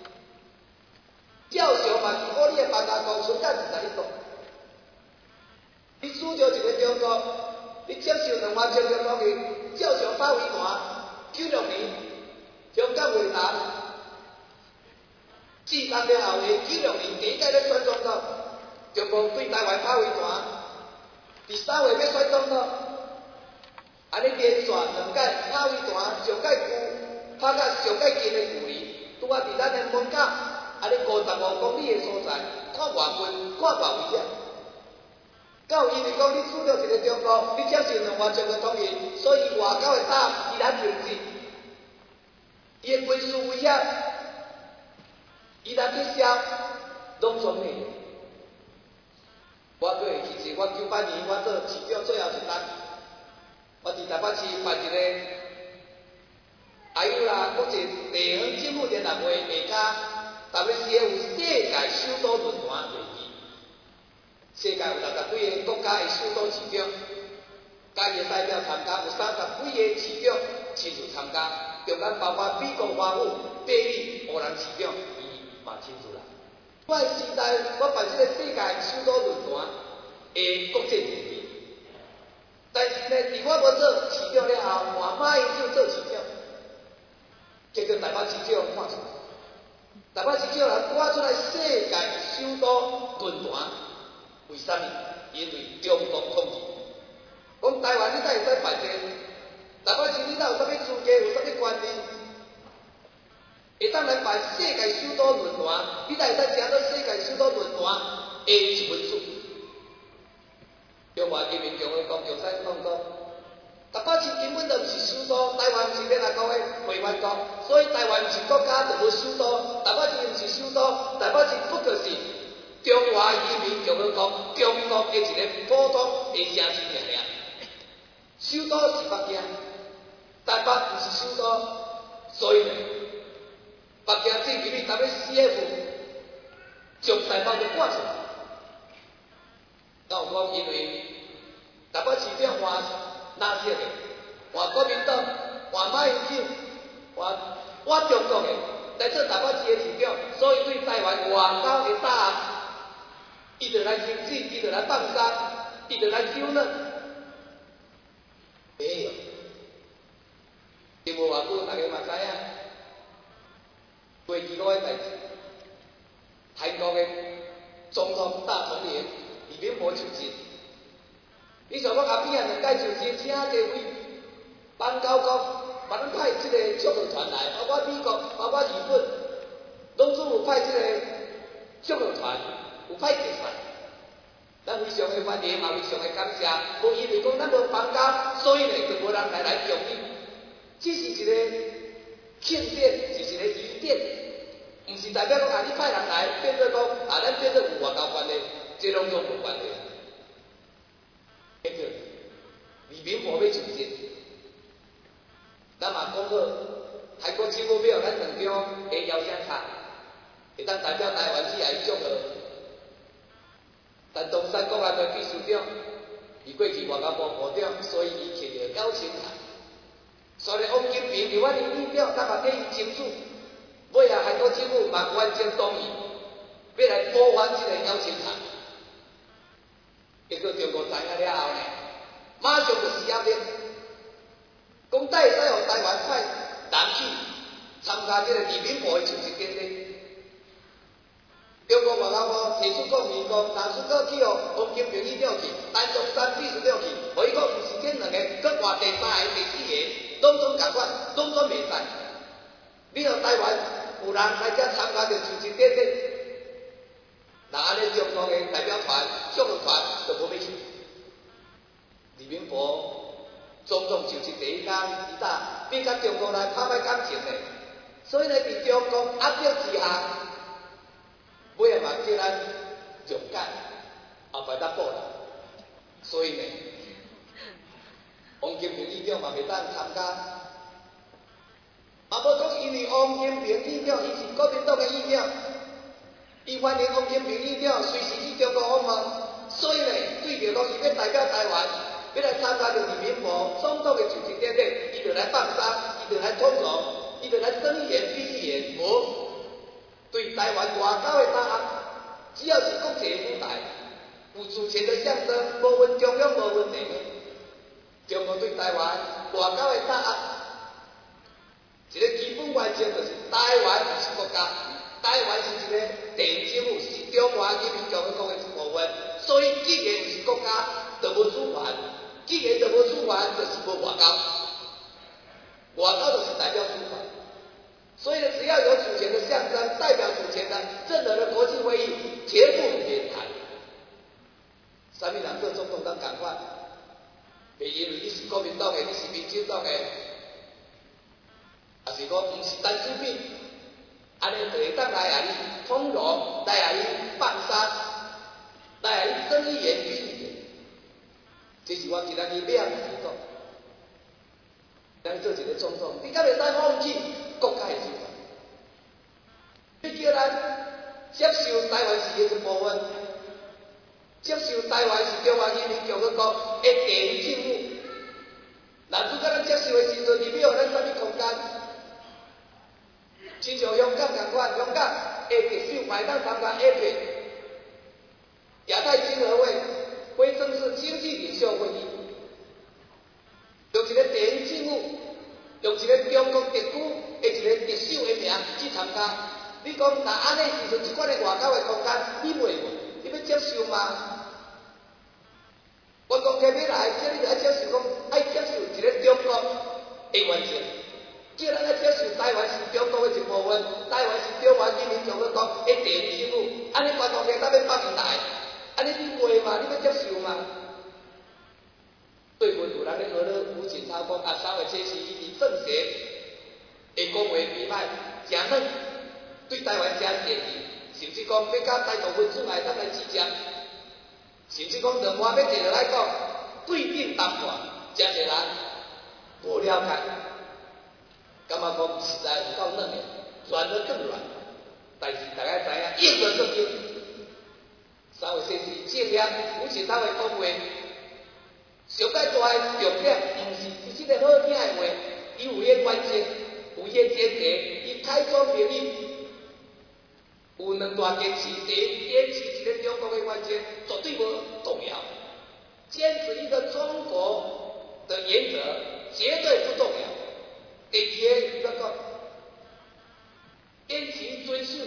A: 照常嘛是互你的8家公剩下21个。你主张一个中国，你接受两岸终极统一，照常打围弹。96年香港会谈。4年了后的96年第一届咧选总统，中共对台湾打围弹，第3月要选总统，安尼连续2届打围弹，上届久拍到上届近的距离，拄啊伫咱的门口，安尼55公里的所在，看外近，看外危险。到因为讲你主张一个中国，你接受两岸终极统一，所以外交的打依然停止，伊的军事威胁。伊若去写拢总的，我过其实我98年我做市长最后一单，我伫台北市办一个，还有啦，国际地方政府联合会下骹 WCF 世界首都论坛会议，世界有60几个国家的首都市长，甲伊的代表参加，有30几个市长亲自参加，中间包括美国华府、北美、荷兰市长。嘛清楚啦。我的时代，我办这个世界首都论坛的国际会议，但是呢，伫我无做市长了后，换马英九做市长，结果台北市长看出来，台北市长人挂出来世界首都论坛，为什么？因为中国统治。讲台湾你才会使办这个，台北市你哪有啥物资格，有啥物权利？会当来办世界首都论坛，你才会使请到世界首都论坛的一份子。中华人民共和国共产党讲，台北市根本就毋是首都，台湾毋是联合国的会员国，所以台湾毋是国家就无首都，台北市毋是首都，台北市不过是中华人民共和国中国的一个普通的城市尔。首都是北京，台北毋是首都，所以呢。北京正因为 WCF 将台北给赶出来，敢有讲因为台北市长换哪色的，换国民党，换马英九，换我中国的来做台北市的市长，所以对台湾外交的打压，伊就来停止，伊就来放杀，伊就来纠软，没有，经无偌久，大家嘛知影。过去嗰个代志，韩国的总统大统领李明博就职，你想讲后壁啊2届就职，请侪位邦交国，把咱派即个祝贺团来，包括美国，包括日本，拢总有派即个祝贺团，有派特使，咱非常的欢迎，也非常的感谢。无因为讲咱无邦交，所以呢就无人来用伊，只是一个庆典，就是一个仪典。毋是代表讲啊，你派人来变做讲啊，咱变做有外交关系，这拢总无关系。结果李明博要就职，咱嘛讲好，海国政府要咱2张的邀请卡，会当代表台湾去来祝贺。但东山国安的秘书长，伊过去外交部部长，所以伊摕着邀请卡。所以王金平伫阮的议表，咱嘛替伊争取。尾啊，韩国政府嘛完全同意，要来补还这个邀请函。结果中国知影了后呢，马上就施压力，讲会使互台湾派人去参加这个移民部的就职典礼。中国外交部提出抗议讲，若是搁去王金平伊调去，陈竹山秘书调去，互伊讲毋是这两个，搁换第三个、第四个，拢总共款，拢总袂使。你若台湾有人来遮参加着就职典礼，那安尼中国的代表团、祝贺团就无要去。移民部总统就职第一天，伊早变甲中国来拍卖感情嘞，所以呢，伫中国压迫之下。尾下嘛叫咱容解，后摆当补啦。所以呢，王金平议长嘛袂当参加。无讲因为王金平议长伊是国民党的议长，伊欢迎王金平议长随时去中国访问，所以呢，对着讲伊要代表台湾，要来参加着移民部总统的就职典礼，伊就来放杀，伊就来通融，伊就来睁一眼闭一眼，无。对台湾外交的打压，只要是国际舞台，有主权的象征，无分中央无问题。中国对台湾外交的打压，一个基本原则就是台湾是国家，台湾是一个地政府，是中华人民共和国的一部分。所以，既然是国家，就无主权；既然就无主权，就是无外交。外交就是代表主权。所以呢，只要有主权的象征，代表主权的任何的国际会议，全部免谈。啥物人做总统当共款，袂因为你是国民党的，你是民进党的，也是讲毋是单子兵，安尼就会当来啊你通融，来啊你放杀，来啊你睁一眼闭一眼。这是我今仔日要的举动。咱做一个总统，你敢袂使放弃国家的主权？你叫咱接受台湾是一部分，接受台湾是中华人民共和国的第一政府。若拄甲咱接受的时阵，你要互咱啥物空间？亲像香港共款，香港下特首排当参加 APEC 亚太经合会非正式经济领袖会议。用一个第一政府，用一个中国特区的一个特首的名去参加，你讲若安尼时阵，即款的外交的空间，你袂无？你要接受吗？观光客要来，这你就要接受讲，爱接受一个中国的原则，叫咱来接受台湾是中国的一部分，台湾是中华人民共和国的第一政府，安尼观光客当要放伊来，安尼你袂嘛？你要接受吗？最近有人咧学了吴锦超讲，啊，稍微这是伊政协的讲话比歹，诚软，对台湾诚建议，甚至讲要甲台独分子来当来指责，甚至讲两岸要坐落来讲对顶谈判，真侪人无了解，感觉讲实在有够软的，软得更软。但是大家知影，硬得更硬。稍微这是尽量吴锦超的讲话。上界大的重点，毋是即个好听的话，伊有迄关键，有迄坚持，伊开宗明义，有两大坚持，第一，坚持一个中国的原则，绝对无动摇；坚持一个中国的原则，绝对不动摇。第二个，讲坚持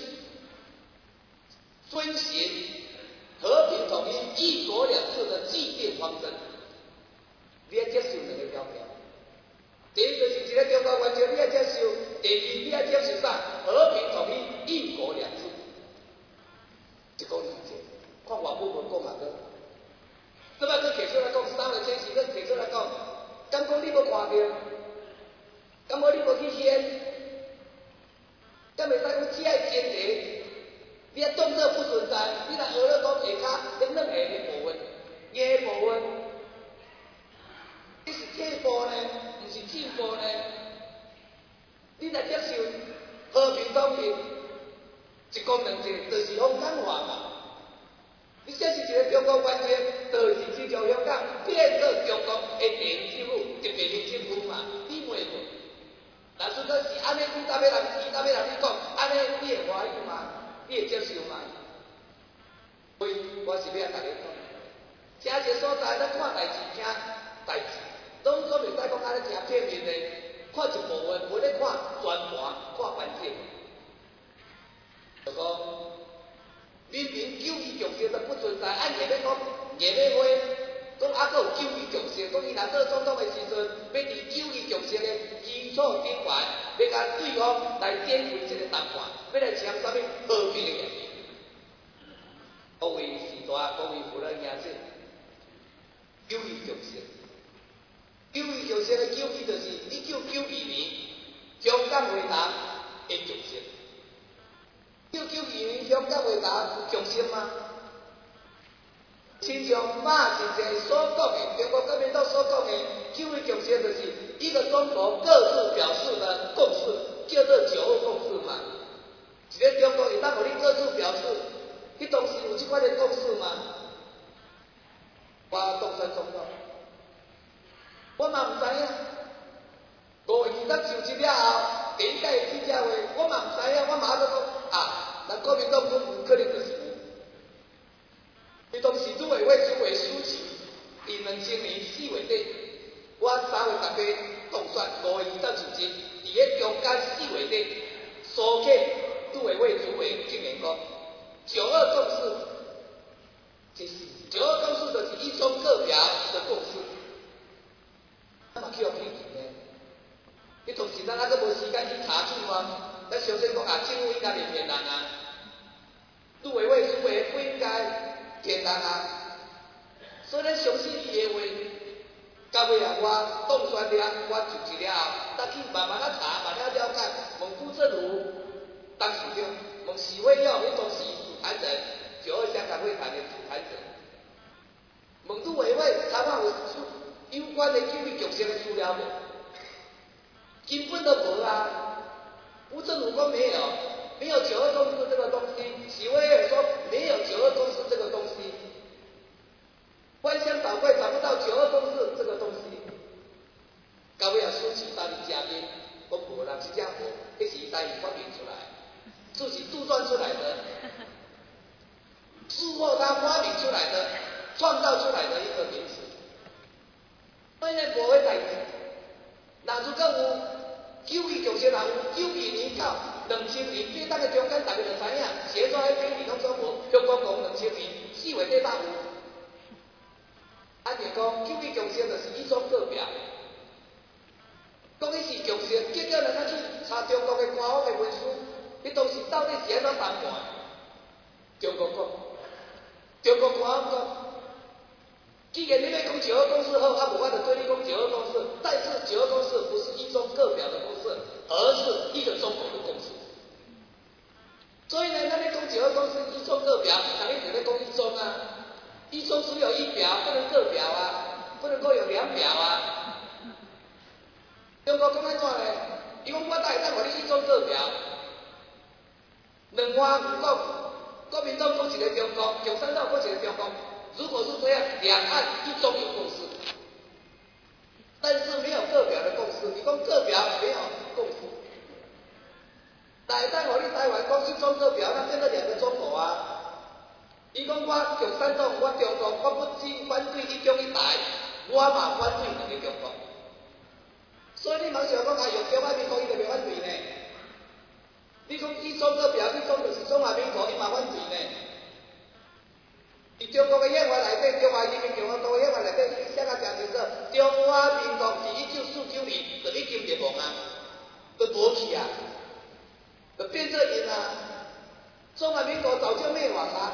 A: 遵循和平统一、一国两制的既定方针。你要接受两个条条，第一就是一个中国原则，你要接受；第二，你要接受啥？和平统一、一国两制。一国两制，看外部文讲嘛个。这摆佮提出来讲，三个这时佮提出来讲，敢讲你无看到？敢无你无去先？敢袂使讲只爱坚持？你啊当作不存在，你若学了讲下骹，恁软下的部分，硬的部分。你是退步呢，毋是进步呢？你来接受和平统一，一国两制，就是香港话嘛。你这是一个中国原则，就是去将香港变做中国的第一政府、特别行政区嘛。你袂无？但是说是安尼，你当要人你讲，安尼你会欢喜嘛？你会接受嘛？所以我是要甲大家讲，这个所在咱看代志听代志。拢总袂使讲安尼诚片面的， 看一部分，无咧看全盘，看完整。就讲，明明九二共识都不存在，按夜要讲夜要话，讲还佫有九二共识，讲伊若做总统的时阵，要伫九二共识的基础顶悬，要甲对方来展开这个谈判，要来签啥物和平的协议。各位时代，各位父老兄弟，九二共识。九二共识的九二就是1992年香港会谈的共识。1992年香港会谈有共识吗？亲像马先生所讲的，中国国民党所讲的九二共识，就是一个中国各自表述的共识，叫做9·2共识嘛。一个中国会当互你各自表述，迄当时有即款的共识吗？我当选总统。我嘛毋知影，5月20日就职了后，第一届记者会，我嘛毋知影，我嘛在讲啊，咱国民党有可能就是有。伊当时主委会主委书记，伫2000年4月底，我3月18当选，5月20日就职，伫迄中间4月底，苏启主委会主委竟然讲9·2共识，就是9·2共识就是一中各表的共识。咱嘛去互骗钱呢？迄当时咱还佫无时间去查证吗？咱相信讲啊，政府应该袂骗人啊，陆委会主委不应该骗人啊。所以咱相信伊的话，到尾啊，我当选了，我就职了后，咱去慢慢啊查，慢慢了解，问辜振武当市长，问徐汇耀，迄当时主谈人，9·2香港会谈的主谈人，问陆委会查看有关的九二共识的资料无？根本都无啊！吴政府说没有，没有9·2共识这个东西。许会也说没有9·2共识这个东西。翻箱倒柜找不到9·2共识这个东西。到尾啊，书记当你嘉宾，我无啦，这家伙，这是他发明出来，自己杜撰出来的，事后他发明出来的，创造出来的一个名词。所以呢，无迄代志。若如果有9·2共识，若有92年到2000年，这等个中间，大家就知影，写出来标题拢总无。香港讲2000年4月底才有。按就讲9·2共识就是一中各表，讲伊是共识，结果人家去查中国的官方的文书，迄当时到底是安怎谈判？中国讲，中国官方讲。既然你要讲9·2共识后，无法就对你讲9·2共识，但是9·2共识不是一中各表的共识，而是一个中国的共识。所以呢，咱咧讲9·2共识一中各表，咱一直咧讲一中啊，一中只有一表，不能各表啊，不能够有2表啊。中国讲安怎呢？伊讲我会当互你一中各表，两岸唔讲，国民党讲一个中国，共产党讲一个中国。如果是这样，两岸一中有共识，但是没有各表的共识。你讲各表没有共识，但我你台湾讲一中各表，那变成2个中国啊。伊讲我共产党，我中国，我不只反对一中一台，我嘛反对2个中国。所以你莫想讲啊，用中华民国伊就袂反对呢。你讲一中各表，一中就是中华民国，伊嘛反对呢。伫中国的宪法内底，中华人民共和国的宪法内底，伊写啊诚清楚，中华民国伫1949年就已经灭亡啊，都无去啊，就变做因啊。中华民国早就灭亡了，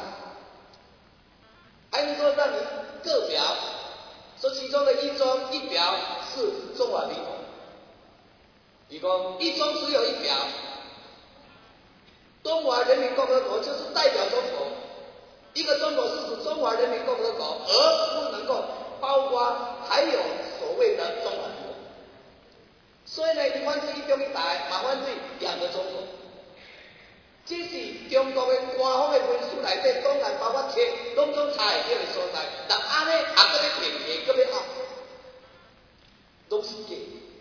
A: 还能够让你各表，说其中的一中一表是中华民国，伊讲一中只有一表，中华人民共和国就是代表中国。一个中国是指中华人民共和国，而不能够包括还有所谓的中华民国。所以呢，你反对一中一台，嘛反对2个中国。这是中国的官方的文书内底，当然包括册，拢总查会到的所在。但安尼也搁要骗假，搁要拗，拢是假。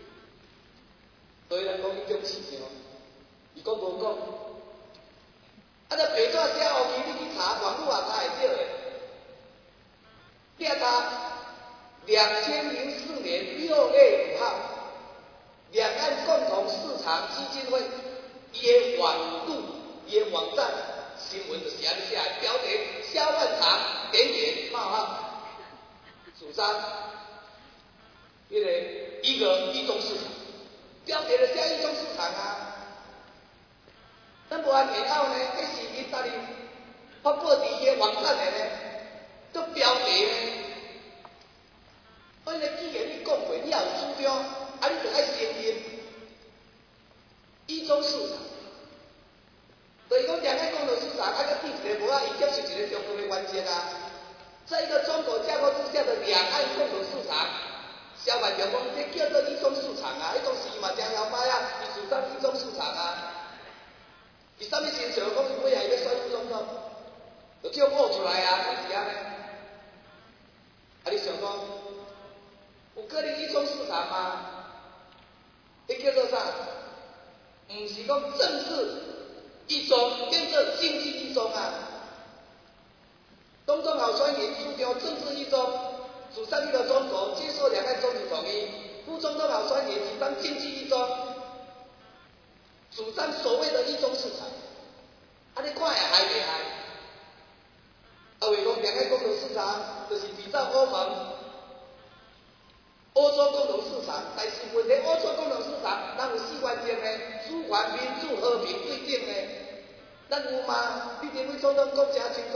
A: 所以咱讲一种市场，伊讲无讲。啊！那白纸写乌旗，你去查，网络也查会到的。你啊查2004年6月5号，两岸场基金会伊的网路、伊的网站新闻就是安尼写的，标题：萧万长冒号主张迄个一中市场，标题就写一中市场啊。咱无安然后呢，这是伊搭哩发布伫伊的网站的呢，做标题呢。所以呢，既然你讲过，你也有主张，啊，你就爱承认一中市场。就是讲两岸共同市场，啊，个第一个无啊，伊接受一个中国的原则啊。在一个中国架构之下的两岸共同市场，萧万长讲，这叫做一中市场啊，迄种是嘛真摇摆啊，伊主张一中市场啊。伊啥物情绪讲伊尾啊要选副总统，就叫悟出来啊，是安尼。啊，你想讲，有可能一中市场吗？迄叫做啥？毋是讲政治一中，变做经济一中啊。东中好选人主张政治一中，主张一个中国，接受两岸终止统一；副总统好选人主张经济一中，主张所谓的一中市场。啊，你看下害袂害？啊，为讲两岸共同市场，就是比照欧盟、欧洲共同市场，但是问题欧洲共同市场，咱有4原则呢，主权、民主、和平、对等呢，咱有吗？你认为总统讲诚清楚？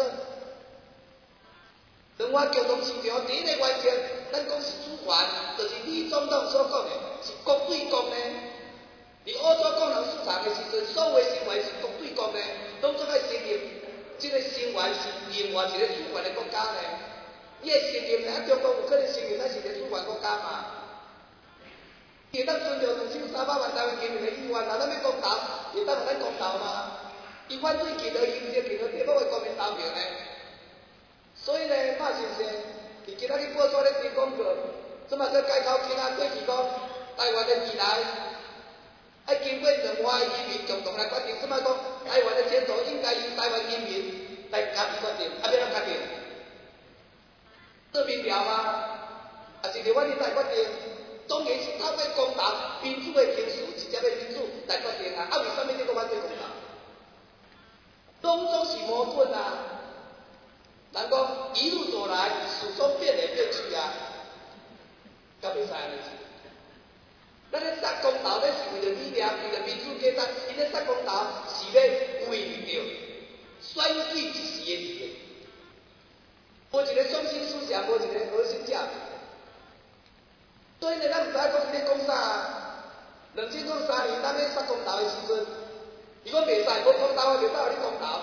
A: 两岸共同市场第一个原则，咱讲是主权，就是李总统所讲的，是国对国呢。伫欧洲共同市场的时阵，所有成员是国对国呢，拢总爱承认，这个成员是另外一个主权的国家呢。伊会承认呢，中国有可能承认咱是一个主权国家嘛？伊会当尊重2300万台湾人民的意愿啊，咱要公投，会当互咱公投吗？伊反对其他优先其他地方的国民投票呢？所以呢，马先生，伊今仔日报纸咧登广告，即马个街头囡仔过去讲，台湾的未来。爱经过两岸的人民共同来决定，即摆讲台湾的前途应该由台湾人民来家己决定，啊，要怎决定？做民调吗？啊，是台湾人来决定？当然是透过公投、民主的形式，直接的民主来决定啊！啊，为什么你个反对公投？拢总是矛盾啊！人讲一路走来，始终变来变去啊，敢袂使安尼？咱咧杀公投，咧是为了理念，为了民主价值。伊咧杀公投是咧为着选举一时的利益，无一个中心思想，无一个核心价值。所以呢，咱毋知讲伊咧讲啥。2003年咱咧杀公投的时阵，伊讲袂使，无公投，袂使互你公投。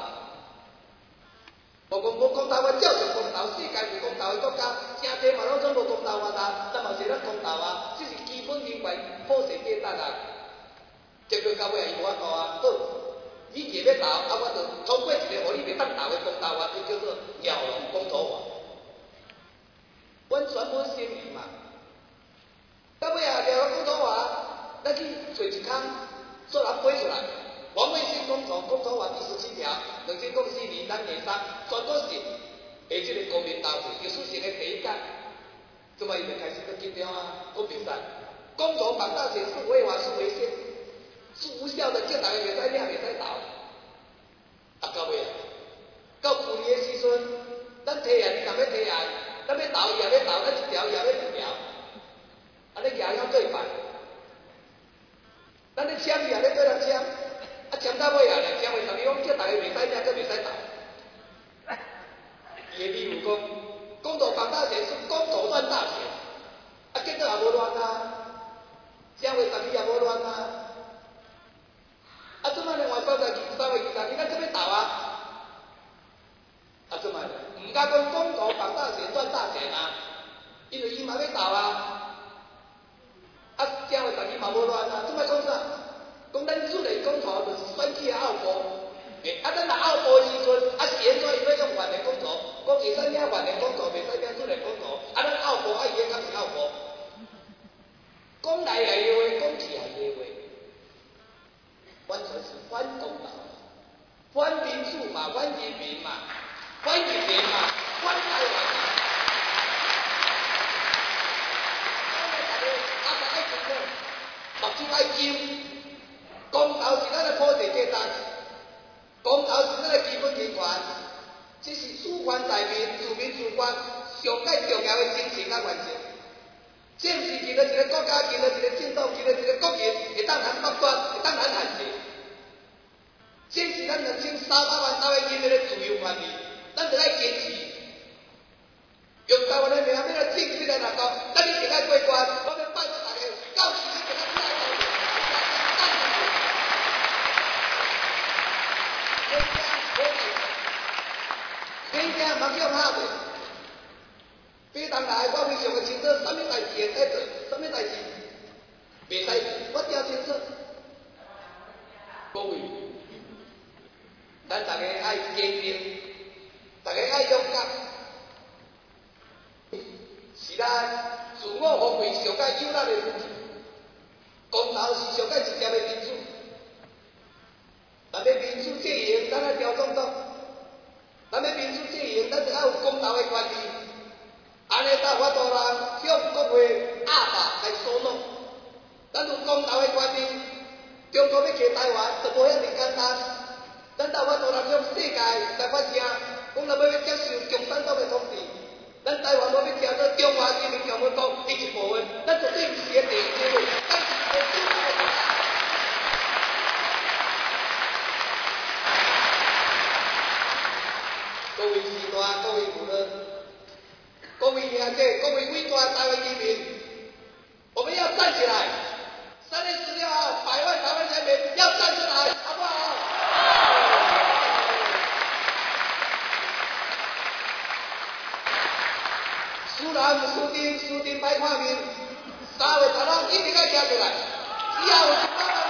A: 无讲无公投，我照常公投。世界有公投的国家，真济嘛拢总无公投法啊，咱嘛是咱公投啊，这是基本人权普世价值啊。结果到尾也伊无法度啊，好，你硬要投，啊，我就通过一个互你袂当投的公投法，就叫做鸟笼公投法，完全无诚意嘛。到尾啊，鸟笼公投法，咱去找一空，做人背出来。王卫星公投法第17条，2004年3月3，全都是下这个国民投票，就实行的第一届，这么伊就开始搁紧张啊，讲袂使，公投绑大选是违法是违宪，是无效的，叫大家袂使领袂使投，啊到尾啊，到去年的时阵，咱提案，你若要提案，咱要投伊也要投，咱一条伊也要一条，安尼硬要对办，咱咧签伊也要对人签。啊，签到尾啊，签话十二讲叫大家袂使领，搁袂使投。伊的理由讲，公投绑大选是公投乱大选，啊，结果也无乱啊，签话12也无乱啊。啊，即摆另外3月20日，咱搁要投啊。啊，即摆毋敢讲公投绑大选乱大选啊，因为伊嘛要投啊。啊，签话12嘛无乱啊，即摆讲啥？讲咱主类公投就是选举的拗步，啊，咱若拗步的时阵，啊是安怎伊要用原的公投，讲会使领原的公投，袂使领主类公投，啊，咱拗步啊伊个敢是拗步？讲来也话，讲去也话，完全是反公投，反民主嘛，反人民嘛，反人民嘛，反台湾嘛。大家爱听目睭爱揪。 投是咱的普世价值，公投是咱的基本人权，这是主权在民、自民自权上界重要的精神甲原则。正是任何一个国家、任何一个政党、任何一个国民会当喊剥夺、会当喊限制。这是咱2300万台湾人民的自由权利，咱就爱坚持。用台湾的名，要来正式来来讲，咱一定爱过关。我要拜托大家，到时你就来听我。免惊，莫叫怕袂。比当来，我非常的清楚，什么代志会在做，什么代志袂使做，我真清楚。各位，咱大家爱坚定，大家爱勇敢，是咱自我防卫上界有力的武器。公投是上界直接的民主，咱要民主阵营，咱爱调总统；咱要民主阵营，咱就要有公投的权利。安尼才有法度人向国会压霸来操弄，咱有公投的权利，中国要摕台湾就无遐尼简单。咱才有法度人向世界来发声，讲咱要接受共产党的统治，咱台湾要听到中华人民共和国的一部分，咱绝对毋是个第一位，咱是个主流的国家。各位时代，各位父老。各位兄弟，各位伟大台湾人民，我们要站起来！3月16号，100万台湾人民要站出来，好不好？输人输阵，输阵歹看面，3月16号一定要站出来，只要有100万。